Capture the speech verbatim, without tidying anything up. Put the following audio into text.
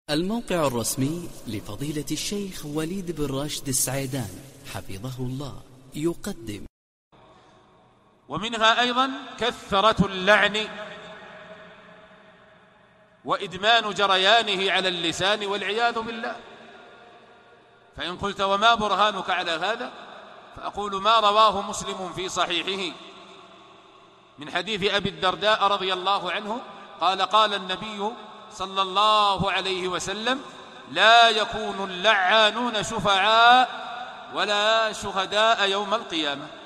الموقع الرسمي لفضيلة الشيخ وليد بن راشد السعيدان حفظه الله يقدم. ومنها أيضا كثرة اللعن وإدمان جريانه على اللسان والعياذ بالله. فإن قلت وما برهانك على هذا؟ فأقول ما رواه مسلم في صحيحه من حديث أبي الدرداء رضي الله عنه قال قال النبي صلى الله عليه وسلم: لا يكون اللعانون شفعاء ولا شهداء يوم القيامة.